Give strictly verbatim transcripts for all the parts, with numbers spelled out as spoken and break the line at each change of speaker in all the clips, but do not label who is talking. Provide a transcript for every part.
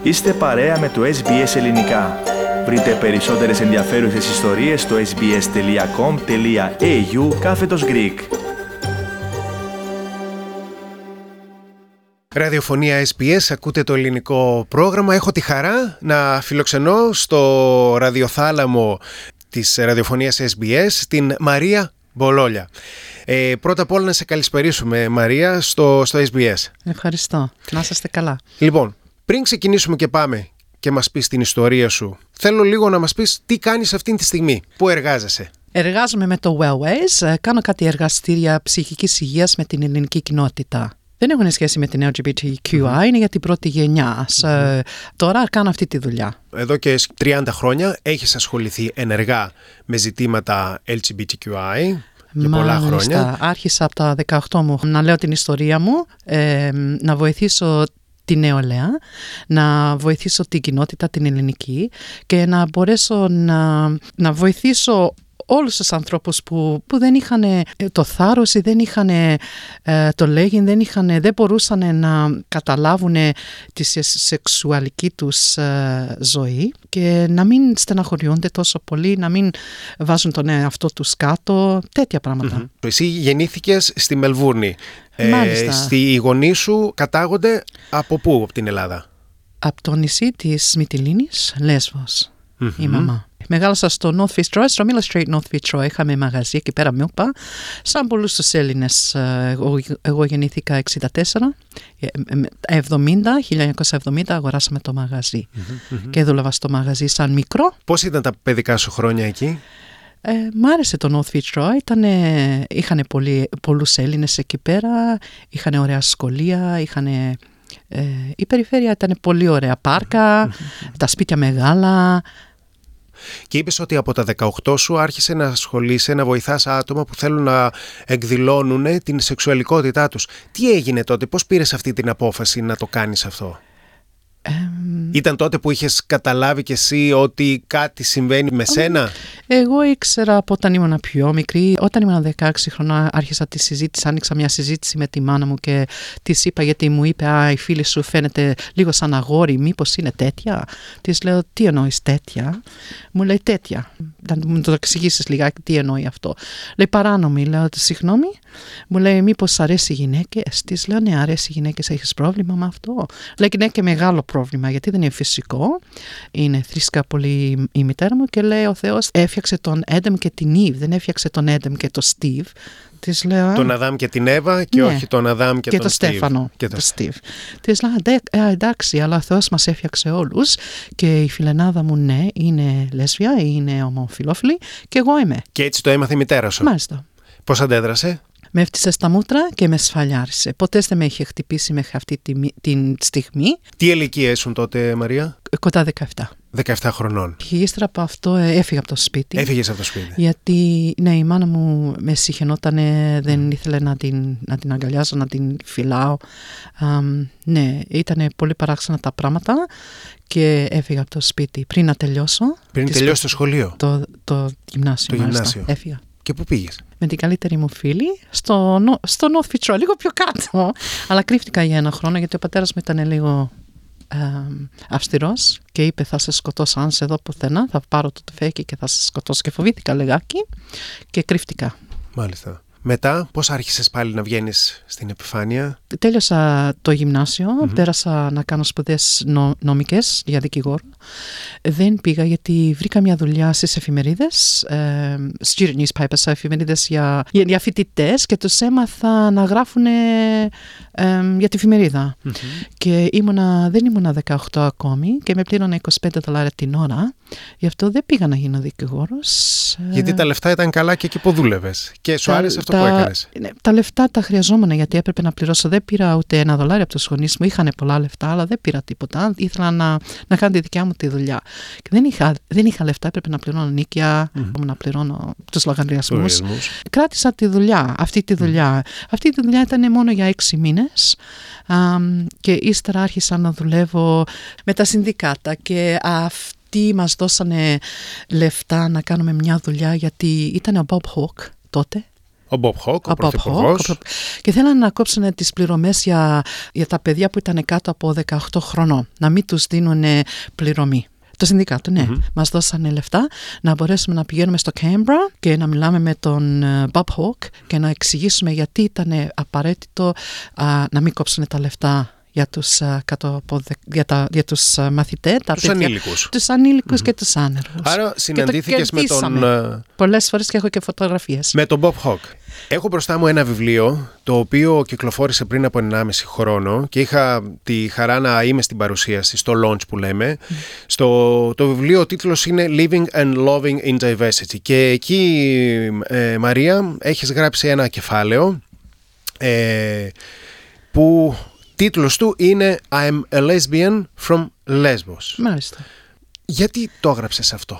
Είστε παρέα με το ες μπι ες Ελληνικά. Βρείτε περισσότερες ενδιαφέρουσες ιστορίες στο sbs.com.au κάθετος Greek.
Ραδιοφωνία ες μπι ες, ακούτε το ελληνικό πρόγραμμα. Έχω τη χαρά να φιλοξενώ στο ραδιοθάλαμο της ραδιοφωνίας ες μπι ες την Μαρία Μπολόλια. Ε, πρώτα απ' όλα να σε καλησπερίσουμε, Μαρία, στο, στο ες μπι ες.
Ευχαριστώ. Να είσαστε καλά.
Λοιπόν, πριν ξεκινήσουμε και πάμε και μας πεις την ιστορία σου, θέλω λίγο να μας πεις τι κάνεις αυτή τη στιγμή, πού εργάζεσαι.
Εργάζομαι με το Wellways, κάνω κάτι εργαστήρια ψυχικής υγείας με την ελληνική κοινότητα. Δεν έχουν σχέση με την ελ τζι μπι τι κιου άι, mm-hmm. είναι για την πρώτη γενιά. Mm-hmm. Τώρα κάνω αυτή τη δουλειά.
Εδώ και τριάντα χρόνια έχεις ασχοληθεί ενεργά με ζητήματα ελ τζι μπι τι κιου άι. Για πολλά χρόνια.
Άρχισα από τα δεκαοκτώ μου να λέω την ιστορία μου, ε, να βοηθήσω τη νεολαία, να βοηθήσω την κοινότητα την ελληνική και να μπορέσω να, να βοηθήσω όλους τους ανθρώπους που, που δεν είχαν το θάρρος ή δεν είχαν ε, το λέγειν, δεν, είχαν, δεν μπορούσαν να καταλάβουν τη σεξουαλική τους ε, ζωή και να μην στεναχωριούνται τόσο πολύ, να μην βάζουν τον εαυτό τους κάτω, τέτοια πράγματα.
Mm-hmm. Εσύ γεννήθηκες στη Μελβούρνη.
Μάλιστα.
Ε, στη γονείς σου κατάγονται από πού, από την Ελλάδα?
Από το νησί της Μυτιλήνης, Λέσβος, mm-hmm. η μαμά. Μεγάλωσα στο North Fitzroy, στο Miller Street North Fitzroy. Είχαμε μαγαζί εκεί πέρα Milpa. Σαν πολλούς τους Έλληνες, εγώ, εγώ γεννήθηκα εξήντα τέσσερα, εβδομήντα, χίλια εννιακόσια εβδομήντα αγοράσαμε το μαγαζί. Mm-hmm. Και δούλευα στο μαγαζί σαν μικρό.
Πώς ήταν τα παιδικά σου χρόνια εκεί?
Ε, μ' άρεσε το North Fitzroy, είχαν πολλούς Έλληνες εκεί πέρα, είχαν ωραία σχολεία, είχαν... Ε, η περιφέρεια ήταν πολύ ωραία, πάρκα, mm-hmm. τα σπίτια μεγάλα.
Και είπες ότι από τα δεκαοκτώ σου άρχισε να ασχολείσαι, να βοηθάς άτομα που θέλουν να εκδηλώνουν την σεξουαλικότητά τους. Τι έγινε τότε, πώς πήρες αυτή την απόφαση να το κάνεις αυτό? Um... Ήταν τότε που είχες καταλάβει κι εσύ ότι κάτι συμβαίνει με σένα?
Εγώ ήξερα από όταν ήμουν πιο μικρή. Όταν ήμουν δεκαέξι χρονών άρχισα τη συζήτηση, άνοιξα μια συζήτηση με τη μάνα μου και της είπα, γιατί μου είπε «Α, η φίλη σου φαίνεται λίγο σαν αγόρι, μήπως είναι τέτοια?» Της λέω «Τι εννοείς τέτοια?» Μου λέει «Τέτοια». Να μου το εξηγήσεις λιγάκι τι εννοεί αυτό. Λέει «Παράνομη». Λέω «Συγγνώμη?» Μου λέει «Μήπως αρέσει οι γυναίκες?» Της λέω «Ναι, αρέσει οι γυναίκες, έχεις πρόβλημα με αυτό?» Λέει «Ναι, και μεγάλο πρόβλημα, γιατί δεν είναι φυσικό, είναι θρήσκα πολύ η μητέρα μου», και λέει «Ο Θεός έφτιαξε τον Έντεμ και την Ήβ, δεν έφτιαξε τον Έντεμ και τον Στίβ». Της λέω,
τον Αδάμ και την Εύα και ναι, όχι τον Αδάμ και,
και
τον
Στίβ.
Στέφανο
Και τον Στίβ. Της λέω «Εντάξει, αλλά ο Θεός μας έφτιαξε όλους και η φιλενάδα μου ναι, είναι λέσβια, είναι ομοφυλόφιλη και εγώ είμαι».
Και έτσι το έμαθε η μητέρα σου?
Μάλιστα.
Πώς αντέδρασε?
Με έφτιασε στα μούτρα και με σφαλιάρισε. Ποτέ δεν με είχε χτυπήσει μέχρι αυτή τη, την στιγμή.
Τι ηλικία ήσουν τότε, Μαρία?
Κοντά δεκαεπτά.
δεκαεπτά χρονών.
Και ύστερα από αυτό έφυγα από το σπίτι.
Έφυγες από το σπίτι.
Γιατί ναι, η μάνα μου με συχαινόταν, δεν ήθελε να την, να την αγκαλιάζω, να την φυλάω. Um, ναι, ήταν πολύ παράξενα τα πράγματα και έφυγα από το σπίτι πριν να τελειώσω.
Πριν τελειώσει το σχολείο?
Το, το γυμνάσιο.
Το γυμνάσιο.
Έφυγα.
Και πού πήγες?
Με την καλύτερη μου φίλη στο, στο North Fitzroy, λίγο πιο κάτω. Αλλά κρύφτηκα για ένα χρόνο γιατί ο πατέρας μου ήταν λίγο ε, αυστηρός και είπε «Θα σε σκοτώσω αν σε δω πουθενά, θα πάρω το τουφέκι και θα σε σκοτώσω». Και φοβήθηκα λιγάκι και κρύφτηκα. Μάλιστα.
Μετά, πώς άρχισες πάλι να βγαίνεις στην επιφάνεια?
Τέλειωσα το γυμνάσιο, mm-hmm. πέρασα να κάνω σπουδές νο, νομικές για δικηγόρο. Δεν πήγα γιατί βρήκα μια δουλειά στις εφημερίδες, ε, student newspapers, εφημερίδες για, για, για φοιτητές, και τους έμαθα να γράφουν ε, για τη εφημερίδα. Mm-hmm. Και ήμουνα, δεν ήμουνα δεκαοκτώ ακόμη και με πλήρωνα είκοσι πέντε δολάρια την ώρα. Γι' αυτό δεν πήγα να γίνω δικηγόρος.
Γιατί τα λεφτά ήταν καλά και εκεί που δούλευες και σου τα, άρεσε αυτό τα, που έκανες.
Ναι, τα λεφτά τα χρειαζόμουν γιατί έπρεπε να πληρώσω. Δεν πήρα ούτε ένα δολάριο από τους γονείς μου. Είχαν πολλά λεφτά, αλλά δεν πήρα τίποτα. Ήθελα να, να κάνω τη δικιά μου τη δουλειά. Και δεν είχα, δεν είχα λεφτά, έπρεπε να πληρώνω νίκια, mm-hmm. να πληρώνω τους λογαριασμούς. Κράτησα τη δουλειά, αυτή τη δουλειά. Mm-hmm. Αυτή τη δουλειά ήταν μόνο για έξι μήνες. Um, και ύστερα άρχισα να δουλεύω με τα συνδικάτα και αυτή. Τι μας δώσανε λεφτά να κάνουμε μια δουλειά, γιατί ήταν ο Bob Hawke τότε.
Ο Bob Hawke, ο, ο πρωθυπουργός.
Hawke, και θέλανε να κόψουν τις πληρωμές για, για τα παιδιά που ήταν κάτω από δεκαοκτώ χρονών, να μην τους δίνουν πληρωμή. Το συνδικάτο, ναι. Mm-hmm. Μας δώσανε λεφτά να μπορέσουμε να πηγαίνουμε στο Canberra και να μιλάμε με τον Bob Hawke και να εξηγήσουμε γιατί ήταν απαραίτητο α, να μην κόψουν τα λεφτά για τους, κάτω από, για τα, για τους μαθητές, τα
τους
παιδιά,
ανήλικους,
τους ανήλικους mm-hmm. και τους άνεργους.
Άρα συναντήθηκες με τον...
Πολλές φορές και έχω και φωτογραφίες.
Με τον Bob Hawke. Έχω μπροστά μου ένα βιβλίο το οποίο κυκλοφόρησε πριν από ενάμιση χρόνο και είχα τη χαρά να είμαι στην παρουσίαση, στο launch που λέμε. Mm. Στο, το βιβλίο, ο τίτλος είναι Living and Loving in Diversity και εκεί, ε, Μαρία, έχεις γράψει ένα κεφάλαιο ε, που τίτλος του είναι I'm a lesbian from Lesbos.
Μάλιστα.
Γιατί το έγραψες αυτό?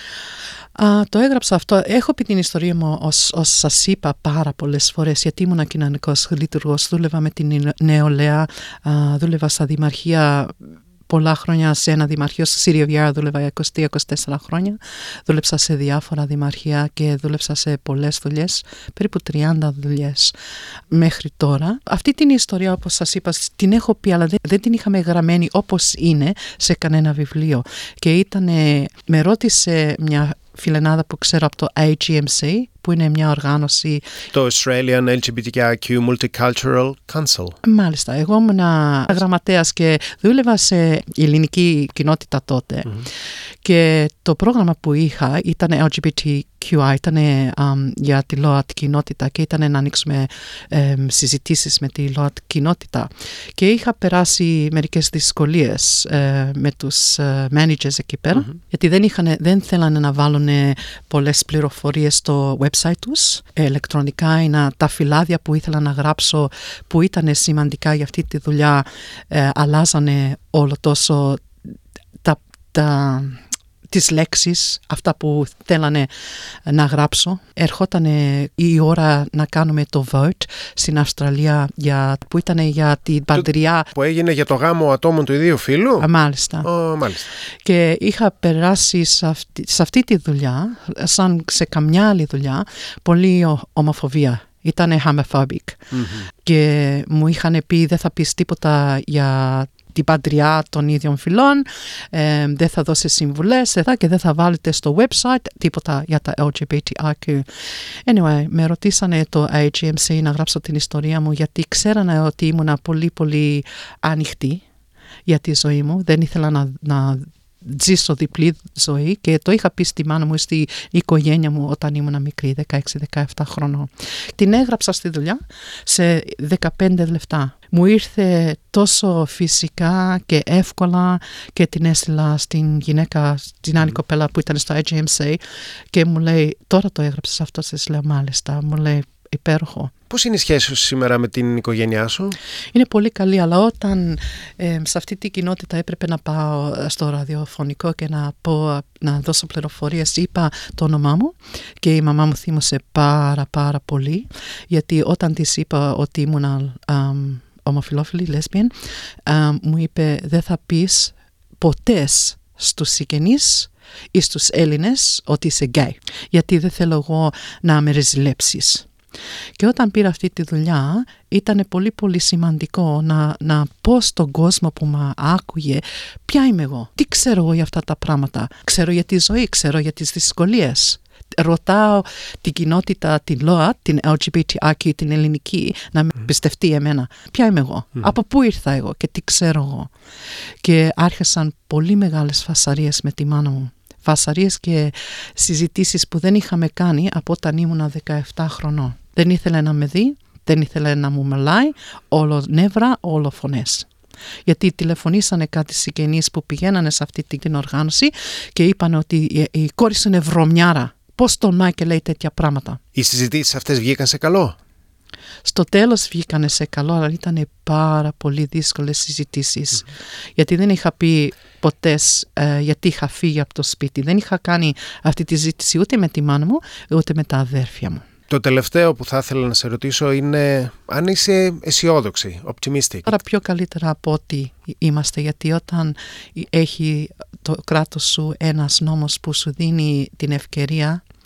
Uh, το έγραψα αυτό. Έχω πει την ιστορία μου ως, ως σας είπα πάρα πολλές φορές, γιατί ήμουν κοινωνικός λειτουργός, δούλευα με την νεολαία, uh, δούλευα στα δημαρχία πολλά χρόνια, σε ένα δημαρχείο στη Σύρια Βιάρα δούλευα είκοσι τρία είκοσι τέσσερα χρόνια, δούλεψα σε διάφορα δημαρχία και δούλεψα σε πολλές δουλειές, περίπου τριάντα δουλειές μέχρι τώρα. Αυτή την ιστορία, όπως σας είπα, την έχω πει, αλλά δεν, δεν την είχαμε γραμμένη όπως είναι σε κανένα βιβλίο. Και ήτανε, με ρώτησε μια φιλενάδα που ξέρω από το έι τζι εμ σι, που είναι μια οργάνωση...
Το Australian ελ τζι μπι τι άι κιου Multicultural Council.
Μάλιστα. Εγώ ήμουν γραμματέας και δούλευα σε ελληνική κοινότητα τότε. Mm-hmm. Και το πρόγραμμα που είχα ήταν ελ τζι μπι τι κιου άι, ήταν um, για τη ΛΟΑΤ κοινότητα και ήταν να ανοίξουμε um, συζητήσεις με τη ΛΟΑΤ κοινότητα. Και είχα περάσει μερικές δυσκολίες uh, με τους uh, managers εκεί πέρα, mm-hmm. γιατί δεν, είχαν, δεν θέλανε να βάλουν πολλές πληροφορίες στο website τους, ηλεκτρονικά, είναι τα φυλάδια που ήθελα να γράψω που ήταν σημαντικά για αυτή τη δουλειά, ε, αλλάζανε όλο τόσο τα, τα, τις λέξεις, αυτά που θέλανε να γράψω. Ερχότανε η ώρα να κάνουμε το vote στην Αυστραλία για, που ήταν για την παντριά.
Που έγινε για το γάμο ατόμων του ιδίου φύλου.
Α, μάλιστα.
Oh, μάλιστα.
Και είχα περάσει σε αυτή, σε αυτή τη δουλειά, σαν σε καμιά άλλη δουλειά, πολύ ομοφοβία. Ήτανε homophobic. Mm-hmm. Και μου είχαν πει δεν θα πεις τίποτα για την παντριά των ίδιων φυλών, ε, δεν θα δώσει συμβουλές και δεν θα βάλετε στο website τίποτα για τα ελ τζι μπι τι άι κιου. Anyway, με ρωτήσανε το έι τζι εμ σι να γράψω την ιστορία μου, γιατί ξέρανε ότι ήμουν πολύ πολύ ανοιχτή για τη ζωή μου. Δεν ήθελα να, να ζήσω διπλή ζωή και το είχα πει στη μάνα μου, στη οικογένεια μου όταν ήμουν μικρή, δεκαέξι δεκαεπτά χρονών. Την έγραψα στη δουλειά σε δεκαπέντε λεπτά. Μου ήρθε τόσο φυσικά και εύκολα και την έστειλα στην γυναίκα, την άλλη κοπέλα που ήταν στο έι τζι εμ σι και μου λέει, τώρα το έγραψες αυτό, σας λέω μάλιστα, μου λέει υπέροχο.
Πώς είναι η σχέση σου σήμερα με την οικογένειά σου?
Είναι πολύ καλή, αλλά όταν ε, σε αυτή την κοινότητα έπρεπε να πάω στο ραδιοφωνικό και να, πω, να δώσω πληροφορίες, είπα το όνομά μου και η μαμά μου θύμωσε πάρα πάρα πολύ, γιατί όταν της είπα ότι ήμουν um, ομοφυλόφιλη, lesbian, um, μου είπε δεν θα πεις ποτέ στους συγγενείς ή στους Έλληνες ότι είσαι γκέι, γιατί δεν θέλω εγώ να με ρεζιλέψεις. Και όταν πήρα αυτή τη δουλειά ήταν πολύ πολύ σημαντικό να, να πω στον κόσμο που με άκουγε ποια είμαι εγώ, τι ξέρω εγώ για αυτά τα πράγματα, ξέρω για τη ζωή, ξέρω για τις δυσκολίες. Ρωτάω την κοινότητα, την ΛΟΑΤ, την ελ τζι μπι τι άι κιου, την ελληνική, να με πιστευτεί εμένα. Ποια είμαι εγώ, mm. από πού ήρθα εγώ και τι ξέρω εγώ. Και άρχισαν πολύ μεγάλες φασαρίες με τη μάνα μου. Φασαρίες και συζητήσεις που δεν είχαμε κάνει από όταν ήμουν δεκαεπτά χρονών. Δεν ήθελε να με δει, δεν ήθελε να μου μιλάει, όλο νεύρα, όλο φωνές. Γιατί τηλεφωνήσανε κάτι συγγενείς που πηγαίνανε σε αυτή την οργάνωση και είπαν ότι η, η κόρη σου είναι βρωμιάρα. Πώς τολμάει και λέει τέτοια πράγματα.
Οι συζητήσεις αυτές βγήκαν σε καλό?
Στο τέλος βγήκανε σε καλό, αλλά ήταν πάρα πολύ δύσκολες συζητήσεις. Mm-hmm. Γιατί δεν είχα πει ποτέ ε, γιατί είχα φύγει από το σπίτι. Δεν είχα κάνει αυτή τη συζήτηση ούτε με τη μάνα μου, ούτε με τα αδέρφια μου.
Το τελευταίο που θα ήθελα να σε ρωτήσω είναι αν είσαι αισιόδοξη, optimistic.
Τώρα πιο καλύτερα από ό,τι είμαστε, γιατί όταν έχει το κράτος σου ένας νόμος που σου δίνει την ευκαιρία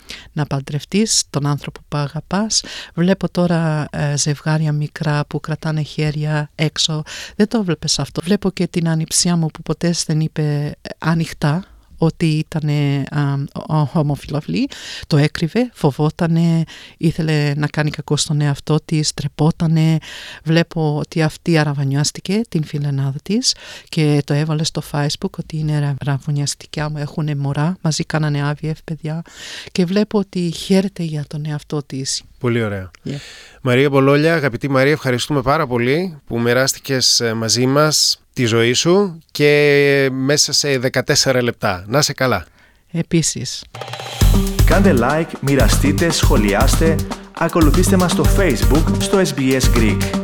να παντρευτείς τον άνθρωπο που αγαπάς. Βλέπω τώρα ε, ζευγάρια μικρά που κρατάνε χέρια έξω. Δεν το βλέπεις αυτό. Βλέπω και την ανιψιά μου που ποτέ δεν είπε ανοιχτά ότι ήταν ομοφυλόφιλη, το έκρυβε, φοβότανε, ήθελε να κάνει κακό στον εαυτό της, τρεπότανε. Βλέπω ότι αυτή αραβωνιάστηκε την φιλενάδα της και το έβαλε στο Facebook ότι είναι αραβωνιαστικά μου, έχουν μωρά, μαζί κάνανε άι βι εφ παιδιά και βλέπω ότι χαίρεται για τον εαυτό της.
Πολύ ωραία.
Yeah.
Μαρία Μπολόλια, αγαπητή Μαρία, ευχαριστούμε πάρα πολύ που μοιράστηκες μαζί μας τη ζωή σου και μέσα σε δεκατέσσερα λεπτά. Να είσαι καλά.
Επίσης.
Κάντε like, μοιραστείτε, σχολιάστε, ακολουθήστε μας στο Facebook στο ες μπι ες Greek.